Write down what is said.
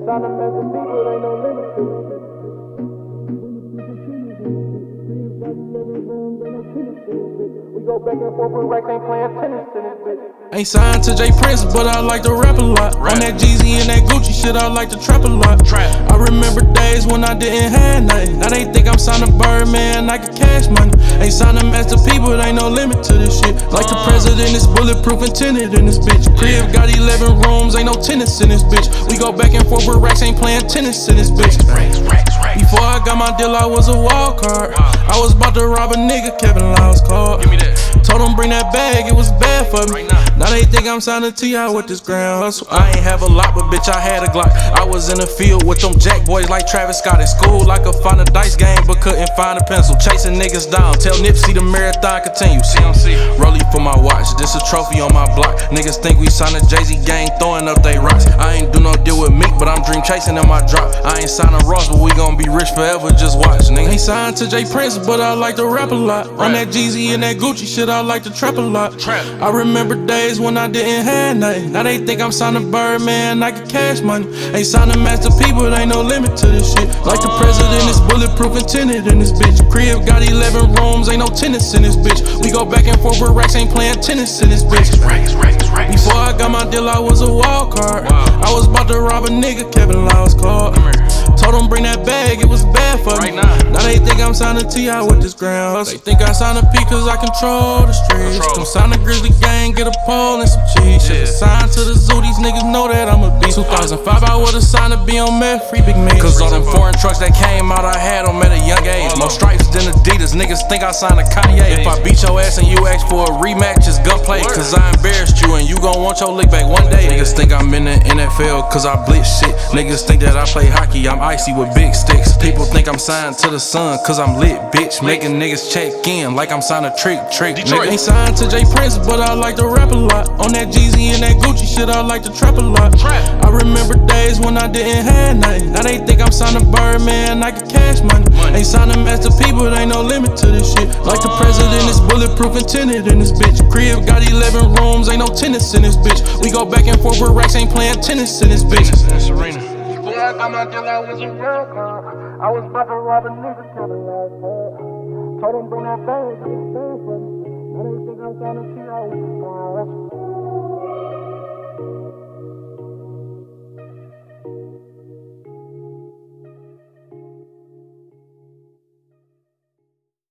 sign them as the people, ain't no limit to it. We go back and forth with racks, ain't playing tennis in this bitch. Ain't signed to J Prince, but I like to rap a lot. On that Jeezy and that Gucci shit, I like to trap a lot. I remember days when I didn't have nothing. Now they think I'm signed to Birdman, I get cash money. Ain't signed them as the people, ain't no limit to this shit. Like the president is bulletproof and tinted in this bitch. Crib got 11 rooms, ain't no tennis in this bitch. We go back and forth with racks, ain't playing tennis in this bitch. Before I got my deal, I was a wild card. I was about to rob a nigga, Kevin Lyles called. Told him bring that bag, it was bad for me. Now they think I'm signing T.I. with this grand hustle. I ain't have a lot, but bitch, I had a Glock. I was in the field with them jack boys like Travis Scott. In school, I could find a dice game, but couldn't find a pencil. Chasing niggas down, tell Nipsey the marathon continue. CMC, Rollie for my watch, this a trophy on my block. Niggas think we signed a Jay-Z gang, throwing up they rocks. I ain't do no deal with Meek, but I'm dream chasing in my drop. I ain't signing Ross, but we gon' be rich forever, just watch, nigga. Ain't signed to J Prince, but I like to rap a lot. On that Jeezy and that Gucci shit, I like to trap a lot. I remember days when I didn't have nothing. Now they think I'm signed to Birdman, I get cash money. Ain't signed them as the people, ain't no limit to this shit. Like the president is bulletproof and tinted in this bitch. Crib got 11 rooms, ain't no tennis in this bitch. We go back and forth with racks, ain't playing tennis in this bitch. Before I got my deal, I was a wild card. I was about to rob a nigga, Kevin Lyles called. Told him bring that bag, it was bad for me. Now they think I'm signing T.I. with this grand hustle. They think I signed a P cause I control the streets. Don't sign a Grizzly gang, get a pole and some cheese. Should've signed to the zoo, these niggas know that I'm a beast. 2005 I would've signed to be on meth, free big man. Cause all them foreign trucks that came out, I had them at a young age. More stripes than Adidas, niggas think I signed a Kanye. If I beat your ass and you ask for a rematch, it's gunplay. Cause I embarrassed you and you gon' want your lick back one day. Niggas think I'm in the NFL cause I blitz shit. Niggas think that I play hockey, I'm icy with big sticks. People think I'm signed to the sun cause I'm lit, bitch. Making niggas check in like I'm signed a trick. Nigga ain't signed to J Prince, but I like to rap a lot. On that Jeezy and that Gucci shit, I like to trap a lot. I remember days when I didn't have nothing. Now they think I'm signed to Birdman, I get cash money. Ain't signed them as the people, ain't no limit to this shit. Like the president is bulletproof and tinted in this bitch. Crib got 11 rooms, ain't no tennis in this bitch. We go back and forth with racks, ain't playing tennis in this bitch. Yeah, I got my deal, I was a wild card. I was about to rob a nigga, Kevin Lyles called. Told him bring that bag, it was bad for me. Now they think I'm signing T.I. with this grand hustle.